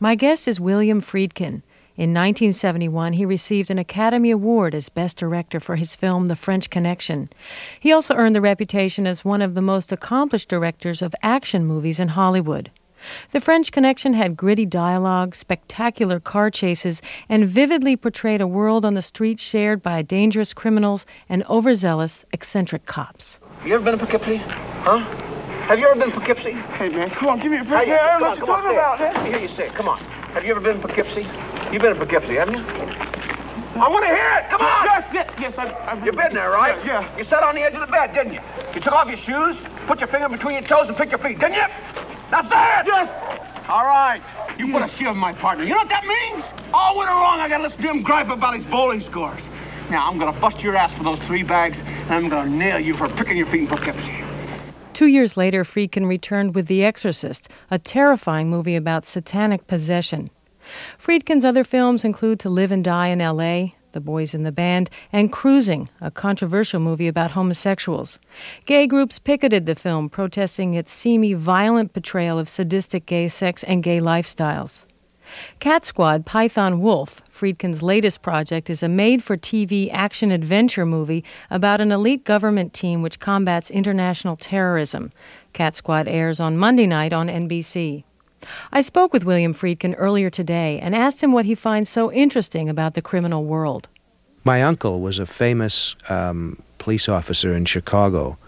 My guest is William Friedkin. In 1971, he received an Academy Award as Best Director for his film The French Connection. He also earned the reputation as one of the most accomplished directors of action movies in Hollywood. The French Connection had gritty dialogue, spectacular car chases, and vividly portrayed a world on the street shared by dangerous criminals and overzealous, eccentric cops. You ever been to Poughkeepsie? Huh? Have you ever been to Poughkeepsie? Hey, man, come on, give me a break. I don't know what you're talking about, man. Let me hear you say it. Come on. Have you ever been to Poughkeepsie? You've been to Poughkeepsie, haven't you? I want to hear it. Come on. Yes, I've You've been there, right? Yeah. You sat on the edge of the bed, didn't you? You took off your shoes, put your finger between your toes, and picked your feet, didn't you? That's it. Yes. All right. You put a shield in my partner. You know what that means? All winter long, I got to listen to him gripe about his bowling scores. Now, I'm going to bust your ass for those 3 bags, and I'm going to nail you for picking your feet in Poughkeepsie. 2 years later, Friedkin returned with The Exorcist, a terrifying movie about satanic possession. Friedkin's other films include To Live and Die in L.A., The Boys in the Band, and Cruising, a controversial movie about homosexuals. Gay groups picketed the film, protesting its seamy, violent portrayal of sadistic gay sex and gay lifestyles. Cat Squad: Python Wolf, Friedkin's latest project, is a made-for-TV action-adventure movie about an elite government team which combats international terrorism. Cat Squad airs on Monday night on NBC. I spoke with William Friedkin earlier today and asked him what he finds so interesting about the criminal world. My uncle was a famous police officer in Chicago.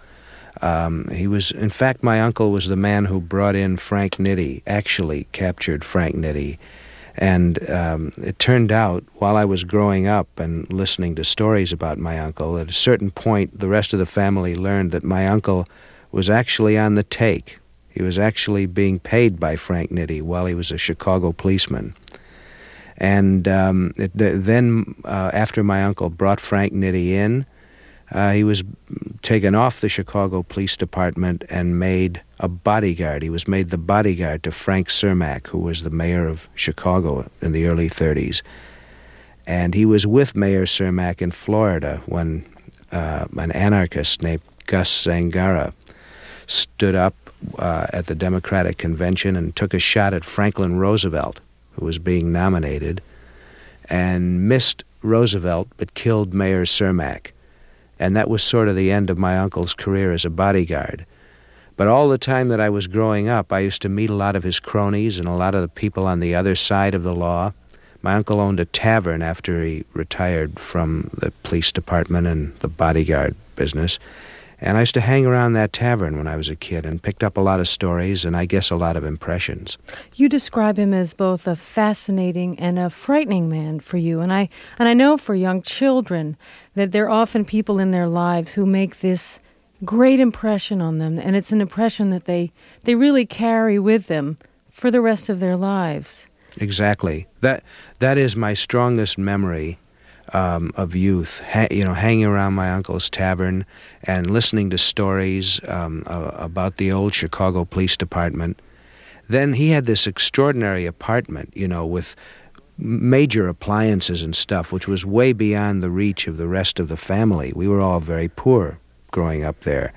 In fact, my uncle was the man who brought in Frank Nitti, actually captured Frank Nitti. And it turned out, while I was growing up and listening to stories about my uncle, at a certain point, the rest of the family learned that my uncle was actually on the take. He was actually being paid by Frank Nitti while he was a Chicago policeman. And then, after my uncle brought Frank Nitti in, he was taken off the Chicago Police Department and made a bodyguard. He was made the bodyguard to Frank Cermak, who was the mayor of Chicago in the early 30s. And he was with Mayor Cermak in Florida when an anarchist named Gus Zangara stood up at the Democratic Convention and took a shot at Franklin Roosevelt, who was being nominated, and missed Roosevelt but killed Mayor Cermak. And that was sort of the end of my uncle's career as a bodyguard. But all the time that I was growing up, I used to meet a lot of his cronies and a lot of the people on the other side of the law. My uncle owned a tavern after he retired from the police department and the bodyguard business. And I used to hang around that tavern when I was a kid and picked up a lot of stories and I guess a lot of impressions. You describe him as both a fascinating and a frightening man for you. And I know for young children that there are often people in their lives who make this great impression on them. And it's an impression that they really carry with them for the rest of their lives. Exactly. That is my strongest memory of youth, hanging around my uncle's tavern and listening to stories about the old Chicago Police Department. Then he had this extraordinary apartment, with major appliances and stuff, which was way beyond the reach of the rest of the family. We were all very poor growing up there.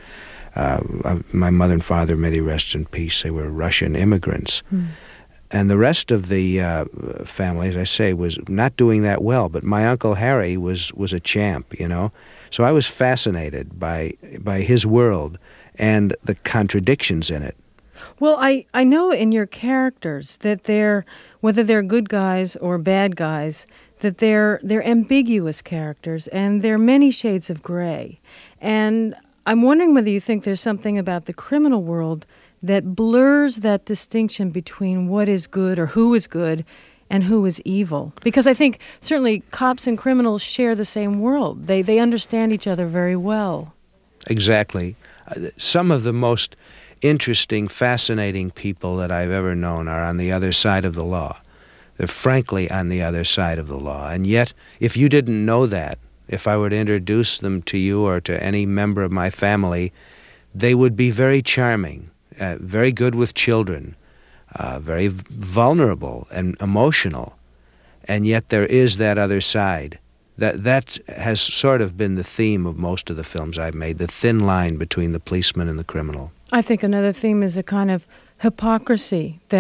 My mother and father, may they rest in peace, they were Russian immigrants. And the rest of the family, as I say, was not doing that well. But my Uncle Harry was a champ, So I was fascinated by his world and the contradictions in it. Well, I know in your characters that whether they're good guys or bad guys, that they're ambiguous characters and they're many shades of gray. And I'm wondering whether you think there's something about the criminal world that blurs that distinction between what is good or who is good and who is evil. Because I think certainly cops and criminals share the same world. They understand each other very well. Exactly. Some of the most interesting, fascinating people that I've ever known are on the other side of the law. They're frankly on the other side of the law. And yet, if you didn't know that, if I were to introduce them to you or to any member of my family, they would be very charming. Very good with children, very vulnerable and emotional, and yet there is that other side. That has sort of been the theme of most of the films I've made, the thin line between the policeman and the criminal. I think another theme is a kind of hypocrisy that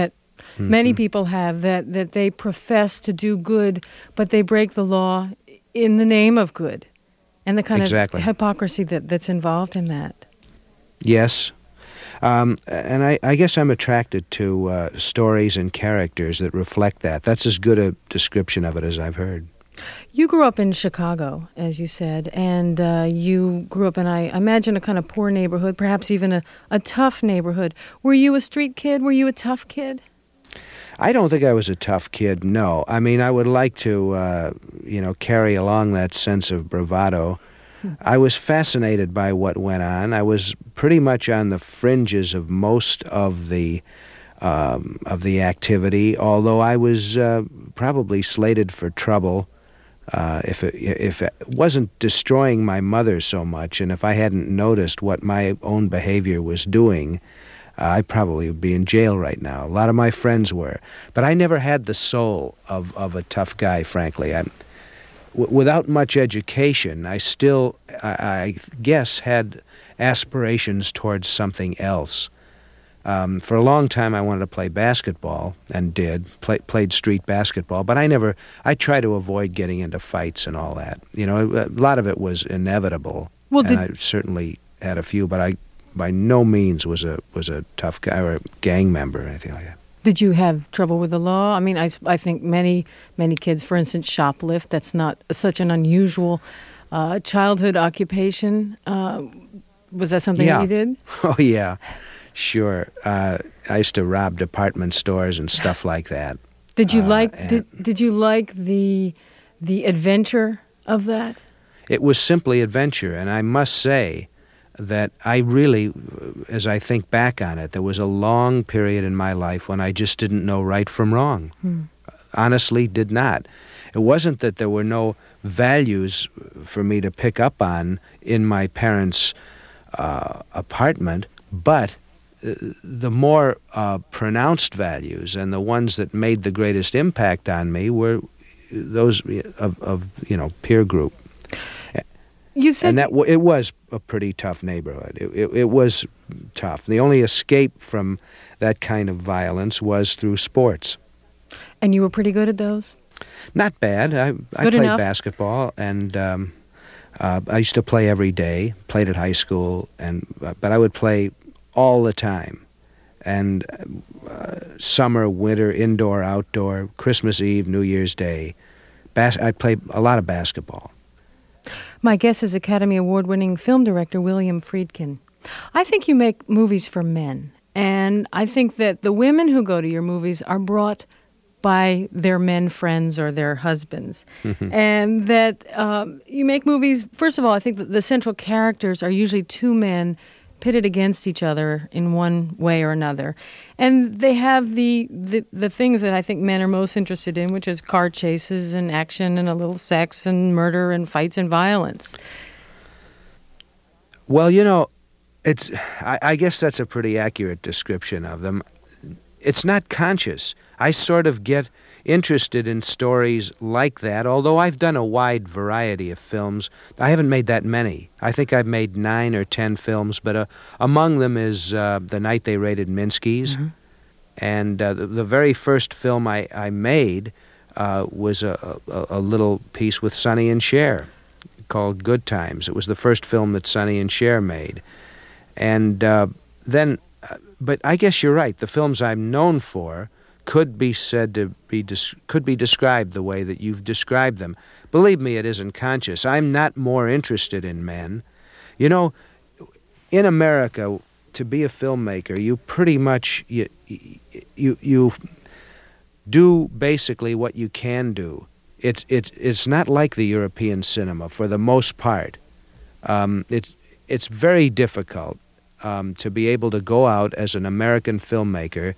Many people have that they profess to do good, but they break the law in the name of good, and the kind Exactly. of hypocrisy that's involved in that. Yes. And I guess I'm attracted to stories and characters that reflect that. That's as good a description of it as I've heard. You grew up in Chicago, as you said, and you grew up in, I imagine, a kind of poor neighborhood, perhaps even a tough neighborhood. Were you a street kid? Were you a tough kid? I don't think I was a tough kid, no. I mean, I would like to, carry along that sense of bravado. I was fascinated by what went on. I was pretty much on the fringes of most of the activity, although I was probably slated for trouble if it wasn't destroying my mother so much, and if I hadn't noticed what my own behavior was doing, I probably would be in jail right now. A lot of my friends were. But I never had the soul of a tough guy, frankly. Without much education, I still, I guess, had aspirations towards something else. For a long time, I wanted to play basketball, and played street basketball, but I tried to avoid getting into fights and all that. You know, a lot of it was inevitable, and I certainly had a few, but I by no means was a tough guy or a gang member or anything like that. Did you have trouble with the law? I mean, I think many kids, for instance, shoplift. That's not such an unusual childhood occupation. Was that something that you did? Oh, yeah, sure. I used to rob department stores and stuff like that. Did you did you like the adventure of that? It was simply adventure, and I must say that I really, as I think back on it, there was a long period in my life when I just didn't know right from wrong. Honestly, did not. It wasn't that there were no values for me to pick up on in my parents' apartment, but the more pronounced values and the ones that made the greatest impact on me were those of peer group. You said, and it was a pretty tough neighborhood. It was tough. The only escape from that kind of violence was through sports. And you were pretty good at those? Not bad. I played basketball, and I used to play every day. Played at high school, but I would play all the time. And summer, winter, indoor, outdoor, Christmas Eve, New Year's Day. I played a lot of basketball. My guest is Academy Award-winning film director William Friedkin. I think you make movies for men, and I think that the women who go to your movies are brought by their men friends or their husbands. And that you make movies, first of all, I think that the central characters are usually two men pitted against each other in one way or another. And they have the things that I think men are most interested in, which is car chases and action and a little sex and murder and fights and violence. Well, I guess that's a pretty accurate description of them. It's not conscious. I sort of get interested in stories like that, although I've done a wide variety of films. I haven't made that many. I think I've made 9 or 10 films, but among them is The Night They Raided Minsky's. And the very first film I made was a little piece with Sonny and Cher called Good Times. It was the first film that Sonny and Cher made. And then, but I guess you're right, the films I'm known for could be said to be could be described the way that you've described them. Believe me, it isn't conscious. I'm not more interested in men. You know, in America, to be a filmmaker, you pretty much you do basically what you can do. It's not like the European cinema for the most part. It's very difficult to be able to go out as an American filmmaker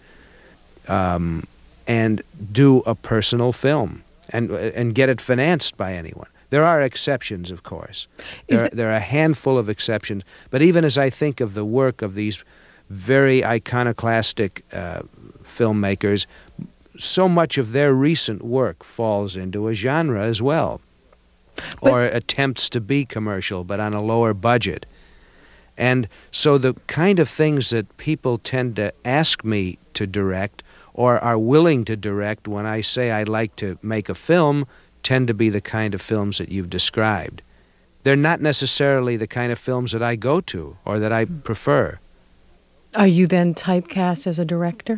and do a personal film and get it financed by anyone. There are exceptions, of course. There are a handful of exceptions. But even as I think of the work of these very iconoclastic filmmakers, so much of their recent work falls into a genre as well, or attempts to be commercial but on a lower budget. And so the kind of things that people tend to ask me to direct or are willing to direct when I say I'd like to make a film tend to be the kind of films that you've described. They're not necessarily the kind of films that I go to or that I prefer. Are you then typecast as a director?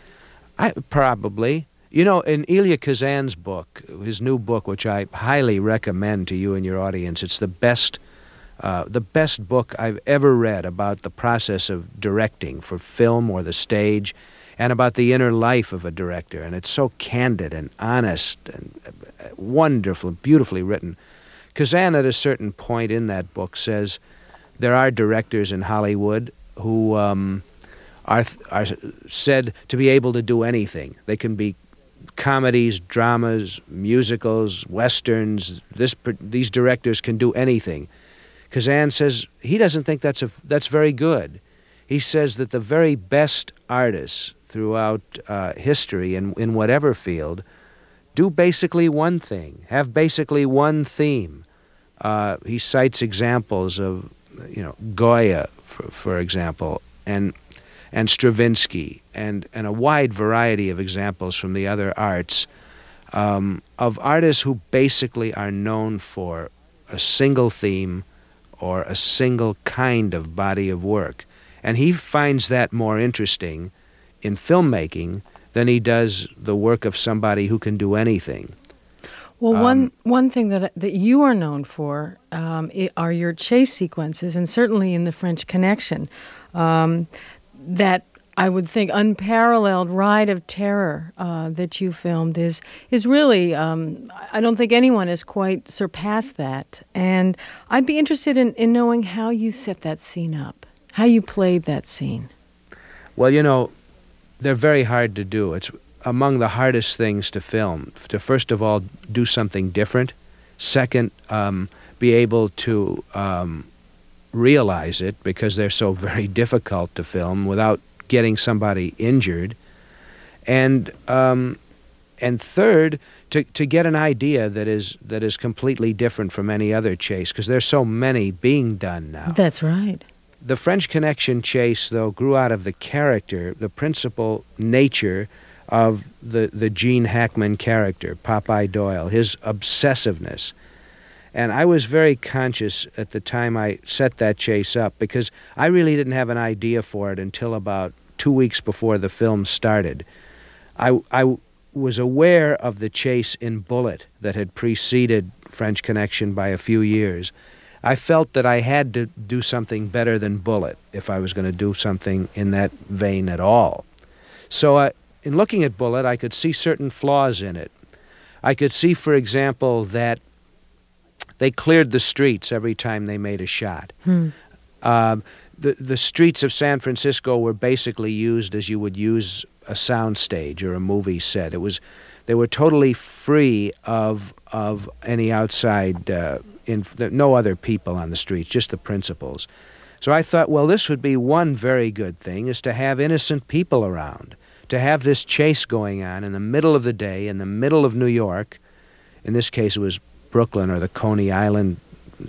Probably. You know, in Elia Kazan's book, his new book, which I highly recommend to you and your audience, it's the best book I've ever read about the process of directing for film or the stage, and about the inner life of a director. And it's so candid and honest and wonderful, beautifully written. Kazan, at a certain point in that book, says there are directors in Hollywood who are said to be able to do anything. They can be comedies, dramas, musicals, westerns. These directors can do anything. Kazan says he doesn't think that's very good. He says that the very best artists throughout history in whatever field do basically one thing, have basically one theme. He cites examples of, Goya, for example, and Stravinsky, and a wide variety of examples from the other arts of artists who basically are known for a single theme or a single kind of body of work. And he finds that more interesting in filmmaking than he does the work of somebody who can do anything. Well, one thing that you are known for are your chase sequences, and certainly in The French Connection, that I would think unparalleled ride of terror that you filmed is really, I don't think anyone has quite surpassed that. And I'd be interested in knowing how you set that scene up, how you played that scene. Well, they're very hard to do. It's among the hardest things to film, to first of all do something different, second, be able to realize it because they're so very difficult to film without getting somebody injured, and third, to get an idea that is completely different from any other chase, because there's so many being done now. That's right. The French Connection chase, though, grew out of the character, the principal nature of the Gene Hackman character, Popeye Doyle, his obsessiveness. And I was very conscious at the time I set that chase up, because I really didn't have an idea for it until about 2 weeks before the film started. I was aware of the chase in Bullitt that had preceded French Connection by a few years. I felt that I had to do something better than Bullitt if I was going to do something in that vein at all. So in looking at Bullitt, I could see certain flaws in it. I could see, for example, that they cleared the streets every time they made a shot. The streets of San Francisco were basically used as you would use a soundstage or a movie set. They were totally free of any outside, no other people on the streets, just the principals. So I thought, well, this would be one very good thing, is to have innocent people around, to have this chase going on in the middle of the day, in the middle of New York. In this case, it was Brooklyn or the Coney Island,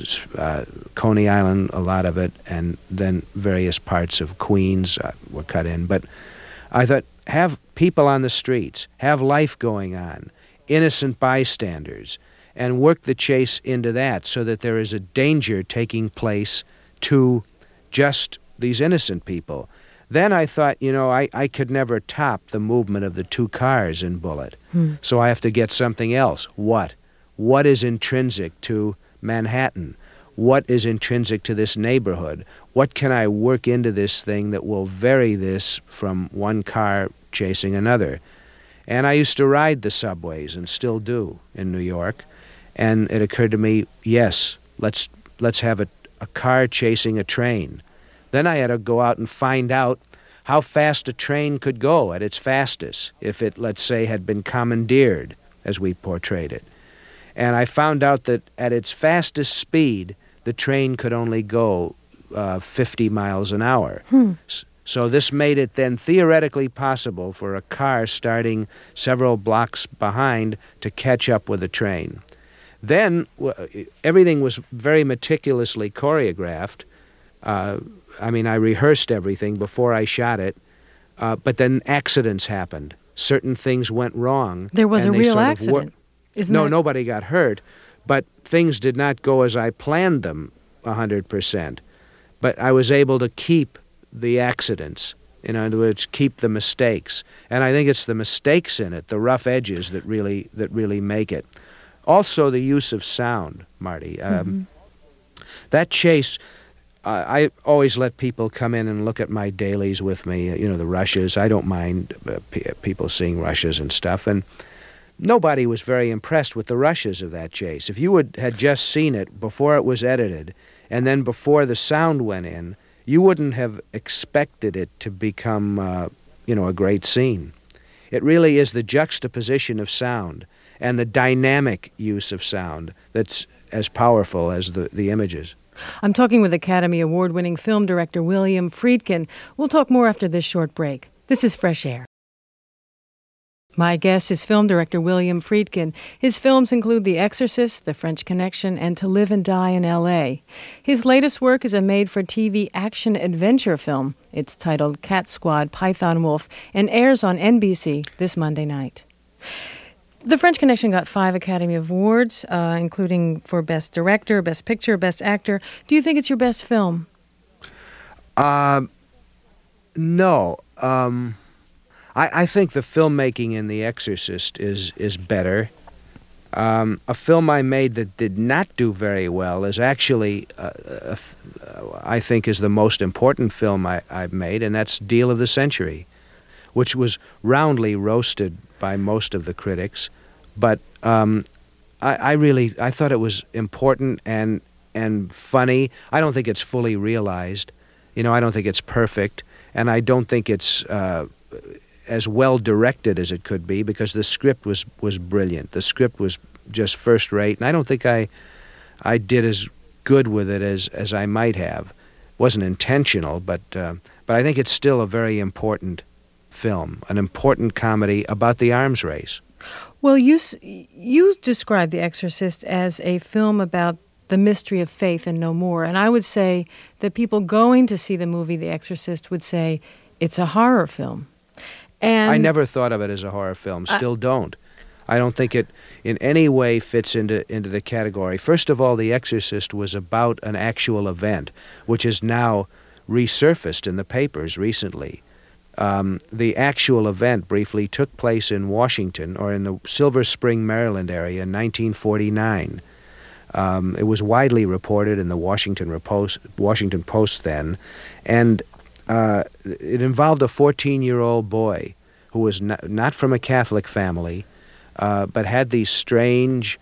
a lot of it, and then various parts of Queens were cut in. But I thought, have people on the streets, have life going on, innocent bystanders, and work the chase into that so that there is a danger taking place to just these innocent people. Then I thought, I could never top the movement of the two cars in Bullitt. So I have to get something else. What? What is intrinsic to Manhattan? What is intrinsic to this neighborhood? What can I work into this thing that will vary this from one car chasing another? And I used to ride the subways, and still do, in New York. And it occurred to me, yes, let's have a car chasing a train. Then I had to go out and find out how fast a train could go at its fastest, if it, let's say, had been commandeered, as we portrayed it. And I found out that at its fastest speed, the train could only go 50 miles an hour. So this made it then theoretically possible for a car starting several blocks behind to catch up with the train. Then everything was very meticulously choreographed. I rehearsed everything before I shot it, but then accidents happened. certain things went wrong. There was and a they real sort of accident. Isn't No, that... nobody got hurt, but things did not go as I planned them 100%. But I was able to keep the accidents. In other words, keep the mistakes. And I think it's the mistakes in it, the rough edges, that really make it. Also, the use of sound, Marty. That chase, I always let people come in and look at my dailies with me, the rushes. I don't mind people seeing rushes and stuff. And nobody was very impressed with the rushes of that chase. If you had just seen it before it was edited, and then before the sound went in, you wouldn't have expected it to become, a great scene. It really is the juxtaposition of sound and the dynamic use of sound that's as powerful as the images. I'm talking with Academy Award-winning film director William Friedkin. We'll talk more after this short break. This is Fresh Air. My guest is film director William Friedkin. His films include The Exorcist, The French Connection, and To Live and Die in L.A. His latest work is a made-for-TV action-adventure film. It's titled Cat Squad Python Wolf and airs on NBC this Monday night. The French Connection got 5 Academy Awards, including for Best Director, Best Picture, Best Actor. Do you think it's your best film? No. I think the filmmaking in The Exorcist is better. A film I made that did not do very well is actually, I think, is the most important film I've made, and that's Deal of the Century, which was roundly roasted by most of the critics. But I thought it was important and funny. I don't think it's fully realized. I don't think it's perfect, and I don't think it's as well directed as it could be, because the script was brilliant. The script was just first rate, and I don't think I did as good with it as I might have. It wasn't intentional, but I think it's still a very important film, an important comedy about the arms race. Well, you describe The Exorcist as a film about the mystery of faith and no more, and I would say that people going to see the movie The Exorcist would say it's a horror film. And I never thought of it as a horror film, still don't. I don't think it in any way fits into the category. First of all, The Exorcist was about an actual event, which is now resurfaced in the papers recently. The actual event briefly took place in Washington, or in the Silver Spring, Maryland area in 1949. It was widely reported in the Washington Post then, and it involved a 14-year-old boy who was not from a Catholic family, but had these strange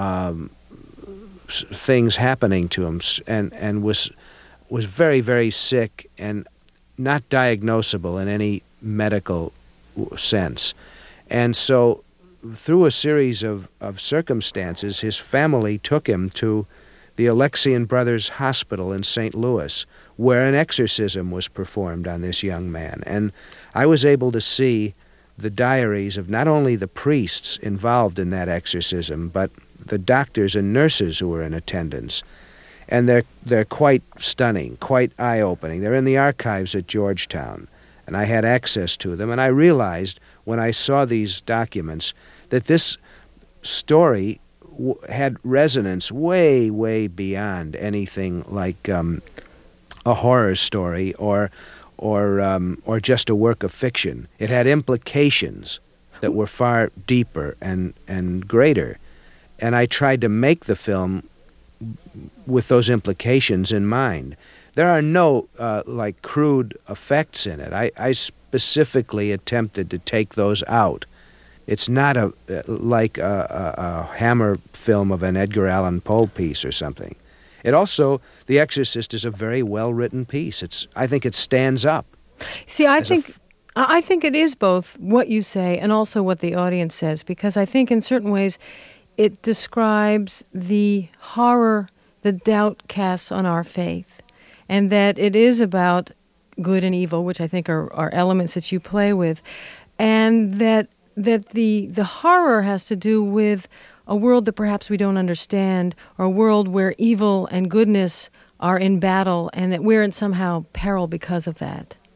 things happening to him, and was very, very sick and not diagnosable in any medical sense. And so, through a series of circumstances, his family took him to the Alexian Brothers Hospital in St. Louis, where an exorcism was performed on this young man. And I was able to see the diaries of not only the priests involved in that exorcism, but the doctors and nurses who were in attendance. And they're quite stunning, quite eye-opening. They're in the archives at Georgetown, and I had access to them. And I realized when I saw these documents that this story had resonance way, way beyond anything like a horror story or just a work of fiction. It had implications that were far deeper and greater. And I tried to make the film with those implications in mind. There are no crude effects in it. I specifically attempted to take those out. It's not like a Hammer film of an Edgar Allan Poe piece or something. It also, The Exorcist is a very well-written piece. I think it stands up. See, I think it is both what you say and also what the audience says, because I think in certain ways it describes the horror the doubt casts on our faith, and that it is about good and evil, which I think are elements that you play with, and that the horror has to do with a world that perhaps we don't understand, or a world where evil and goodness are in battle, and that we're in somehow peril because of that.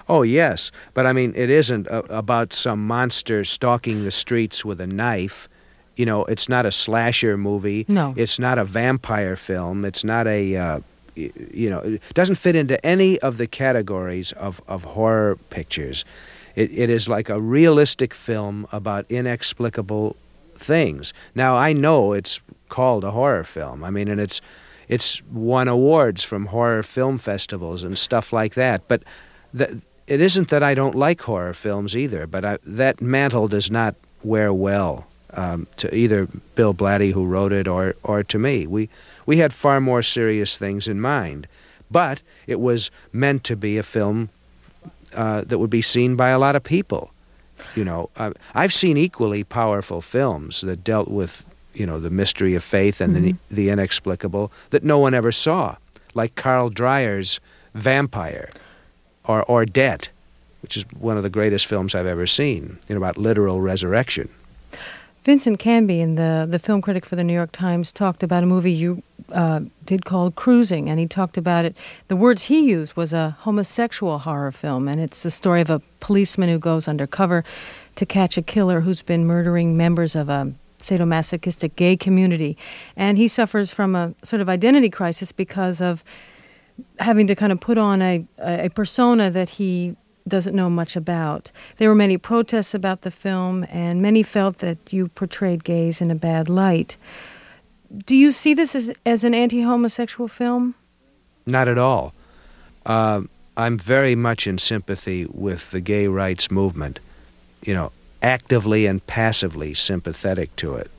Oh, yes. But I mean, it isn't about some monster stalking the streets with a knife. You know, it's not a slasher movie. No. It's not a vampire film. It's not a, it doesn't fit into any of the categories of horror pictures. It is like a realistic film about inexplicable things. Now, I know it's called a horror film. I mean, and it's won awards from horror film festivals and stuff like that. But it isn't that I don't like horror films either, but that mantle does not wear well to either Bill Blatty, who wrote it, or to me. We had far more serious things in mind, but it was meant to be a film that would be seen by a lot of people. You know, I've seen equally powerful films that dealt with, you know, the mystery of faith and the inexplicable that no one ever saw, like Carl Dreyer's Vampire. Or Debt, which is one of the greatest films I've ever seen, about literal resurrection. Vincent Canby, the film critic for the New York Times, talked about a movie you did called Cruising, and he talked about it. The words he used was a homosexual horror film, and it's the story of a policeman who goes undercover to catch a killer who's been murdering members of a sadomasochistic gay community. And he suffers from a sort of identity crisis because of having to kind of put on a persona that he doesn't know much about. There were many protests about the film, and many felt that you portrayed gays in a bad light. Do you see this as an anti-homosexual film? Not at all. I'm very much in sympathy with the gay rights movement, actively and passively sympathetic to it.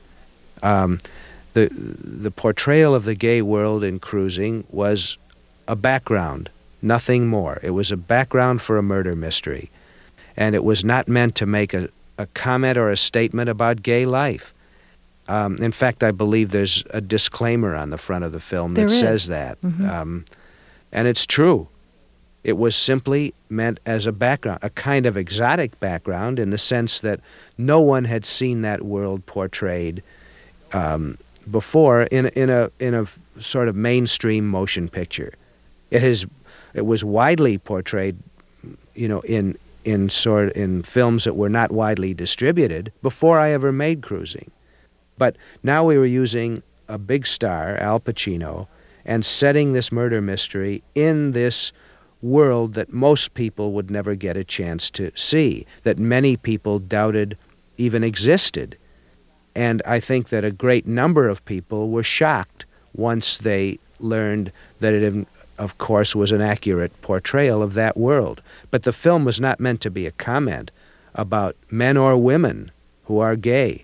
The portrayal of the gay world in Cruising was a background, nothing more. It was a background for a murder mystery. And it was not meant to make a comment or a statement about gay life. In fact, I believe there's a disclaimer on the front of the film that says that. Mm-hmm. And it's true. It was simply meant as a background, a kind of exotic background in the sense that no one had seen that world portrayed before in a sort of mainstream motion picture. It was widely portrayed, in films that were not widely distributed before I ever made Cruising. But now we were using a big star, Al Pacino, and setting this murder mystery in this world that most people would never get a chance to see, that many people doubted even existed. And I think that a great number of people were shocked once they learned that it, of course, was an accurate portrayal of that world. But the film was not meant to be a comment about men or women who are gay.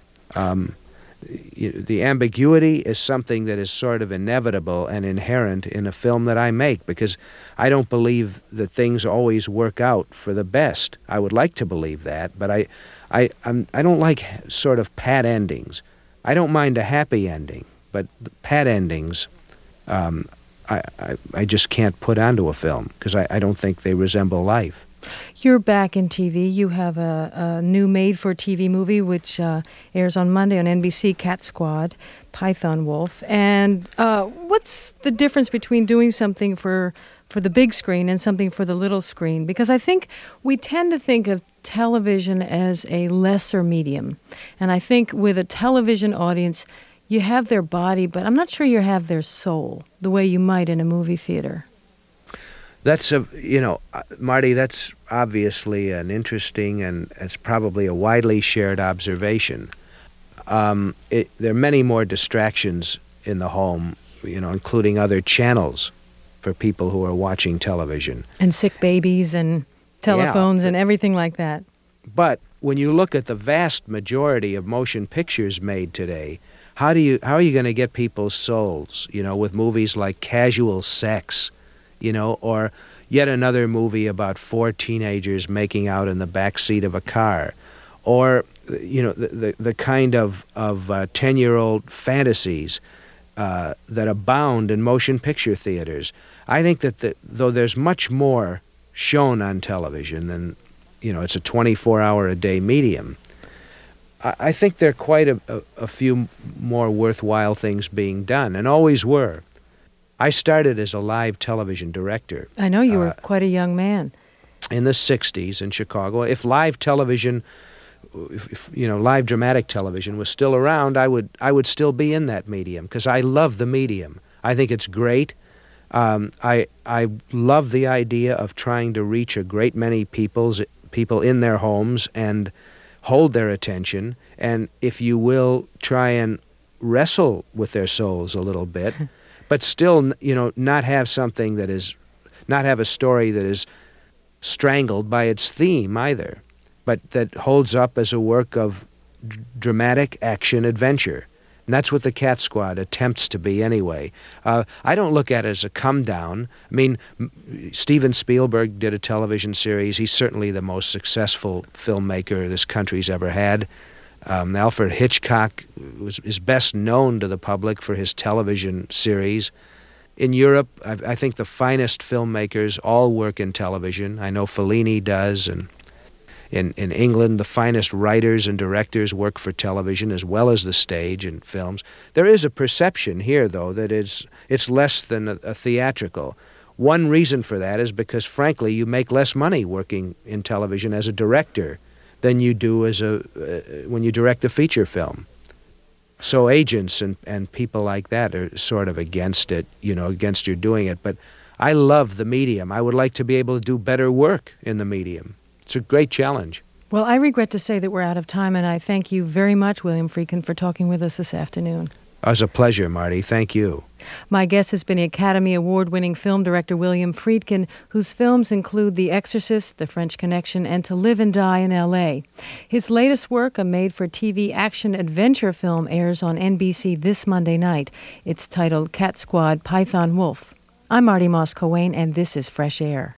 The ambiguity is something that is sort of inevitable and inherent in a film that I make, because I don't believe that things always work out for the best. I would like to believe that, but I don't like sort of pat endings. I don't mind a happy ending, but pat endings I just can't put onto a film because I don't think they resemble life. You're back in TV. You have a new made-for-TV movie which airs on Monday on NBC, Cat Squad, Python Wolf. And what's the difference between doing something for the big screen and something for the little screen? Because I think we tend to think of television as a lesser medium. And I think with a television audience, you have their body, but I'm not sure you have their soul the way you might in a movie theater. That's Marty, that's obviously an interesting and it's probably a widely shared observation. There are many more distractions in the home, including other channels for people who are watching television. And sick babies and telephones and everything like that. But when you look at the vast majority of motion pictures made today, how are you going to get people's souls, with movies like Casual Sex, or yet another movie about 4 teenagers making out in the back seat of a car, or the kind of 10-year-old fantasies that abound in motion picture theaters. I think that though there's much more shown on television than, it's a 24-hour-a-day medium, I think there are quite a few more worthwhile things being done, and always were. I started as a live television director. I know you were quite a young man. in the 60s in Chicago. If live television, if live dramatic television was still around, I would still be in that medium because I love the medium. I think it's great. I love the idea of trying to reach a great many people in their homes and hold their attention, and if you will, try and wrestle with their souls a little bit, but still, not have a story that is strangled by its theme either, but that holds up as a work of dramatic action adventure. And that's what the Cat Squad attempts to be anyway. I don't look at it as a come down. I mean, Steven Spielberg did a television series. He's certainly the most successful filmmaker this country's ever had. Alfred Hitchcock is best known to the public for his television series. In Europe, I think the finest filmmakers all work in television. I know Fellini does, and in England, the finest writers and directors work for television as well as the stage and films. There is a perception here, though, that it's less than a theatrical. One reason for that is because, frankly, you make less money working in television as a director than you do when you direct a feature film. So agents and people like that are sort of against it, against your doing it. But I love the medium. I would like to be able to do better work in the medium. It's a great challenge. Well, I regret to say that we're out of time, and I thank you very much, William Friedkin, for talking with us this afternoon. It was a pleasure, Marty. Thank you. My guest has been Academy Award-winning film director William Friedkin, whose films include The Exorcist, The French Connection, and To Live and Die in L.A. His latest work, a made-for-TV action-adventure film, airs on NBC this Monday night. It's titled Cat Squad: Python Wolf. I'm Marty Moss-Coane, and this is Fresh Air.